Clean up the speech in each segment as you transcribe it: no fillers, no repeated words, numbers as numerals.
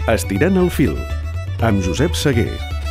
Estirant el fil, amb Josep Seguer.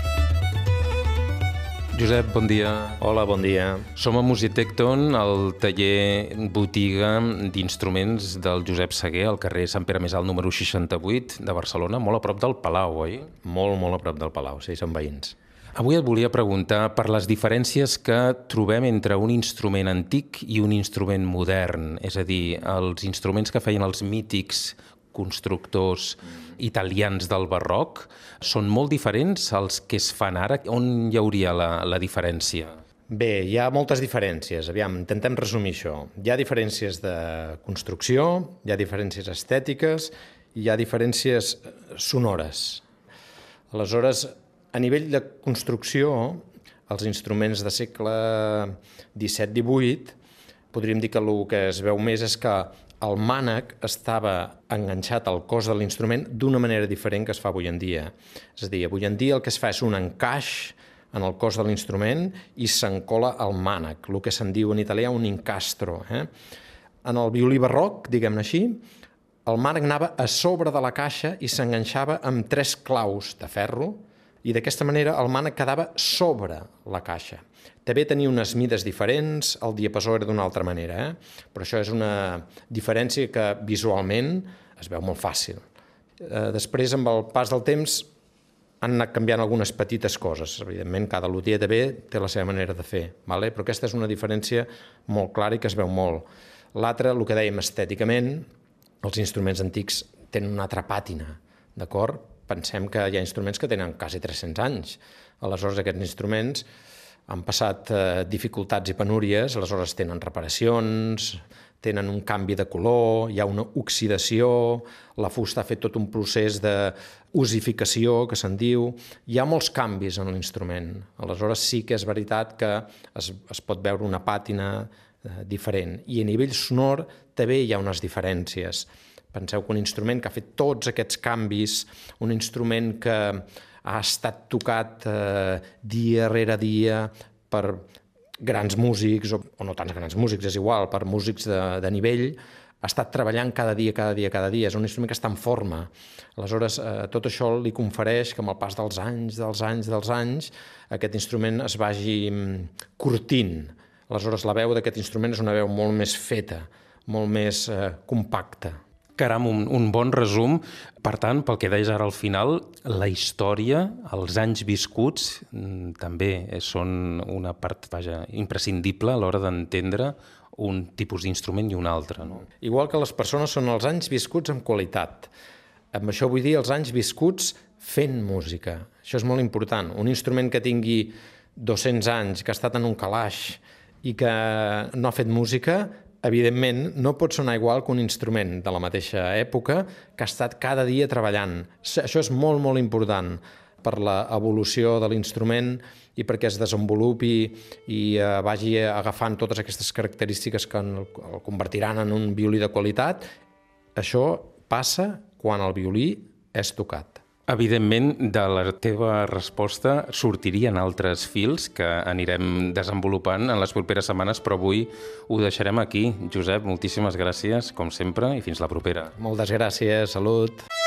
Josep, bon dia. Hola, bon dia. Som a Musitecton, al taller botiga d'instruments del Josep Seguer, al carrer Sant Pere Més Alt, número 68 de Barcelona, molt a prop del Palau, oi? Molt a prop del Palau, sí, som veïns. Avui et volia preguntar per les diferències que trobem entre un instrument antic i un instrument modern, és a dir, els instruments que feien els mítics constructors italians del barroc són molt diferents als que es fan ara. On hi hauria la diferència? Bé, hi ha moltes diferències. Aviam, intentem resumir això. Hi ha diferències de construcció, hi ha diferències estètiques i hi ha diferències sonores. Aleshores, a nivell de construcció, els instruments de segle XVII-XVIII, podríem dir que el que es veu més és que el mànec estava enganxat al cos de l'instrument d'una manera diferent que es fa avui en dia. És a dir, avui en dia el que es fa és un encaix en el cos de l'instrument i s'encola al mànec, el que se'n diu en italià un incastro. En el violí barroc, diguem-ne així, el mànec anava a sobre de la caixa i s'enganxava amb 3 claus de ferro i d'aquesta manera el mànec quedava sobre la caixa. També tenia unes mides diferents, el diapasó era d'una altra manera, però això és una diferència que visualment es veu molt fàcil. Després, amb el pas del temps, han anat canviant algunes petites coses. Evidentment, cada luthier també té la seva manera de fer, però aquesta és una diferència molt clara i que es veu molt. L'altra, el que dèiem estèticament, els instruments antics tenen una altra pàtina, d'acord? Pensem que hi ha instruments que tenen quasi 300 anys. Aleshores, aquests instruments han passat dificultats i penúries, aleshores tenen reparacions, tenen un canvi de color, hi ha una oxidació, la fusta ha fet tot un procés d'osificació, que se'n diu. Hi ha molts canvis en l'instrument. Aleshores sí que és veritat que es pot veure una pàtina diferent. I a nivell sonor també hi ha unes diferències. Penseu que un instrument que ha fet tots aquests canvis, un instrument que ha estat tocat dia rere dia per grans músics, o no tants grans músics, és igual, per músics de nivell, ha estat treballant cada dia. És un instrument que està en forma. Aleshores, tot això li confereix que amb el pas dels anys, aquest instrument es vagi curtint. Aleshores, la veu d'aquest instrument és una veu molt més feta, molt més compacta. Caram, un bon resum. Per tant, pel que deies ara al final, la història, els anys viscuts, també són una part, imprescindible a l'hora d'entendre un tipus d'instrument i un altre, no? Igual que les persones són els anys viscuts amb qualitat. Amb això vull dir els anys viscuts fent música. Això és molt important. Un instrument que tingui 200 anys, que ha estat en un calaix i que no ha fet música, evidentment, no pot sonar igual que un instrument de la mateixa època que ha estat cada dia treballant. Això és molt important per l'evolució de l'instrument i perquè es desenvolupi i vagi agafant totes aquestes característiques que el convertiran en un violí de qualitat. Això passa quan el violí és tocat. Evidentment, de la teva resposta sortirien altres fils que anirem desenvolupant en les properes setmanes, però avui ho deixarem aquí. Josep, moltíssimes gràcies, com sempre, i fins la propera. Moltes gràcies, salut.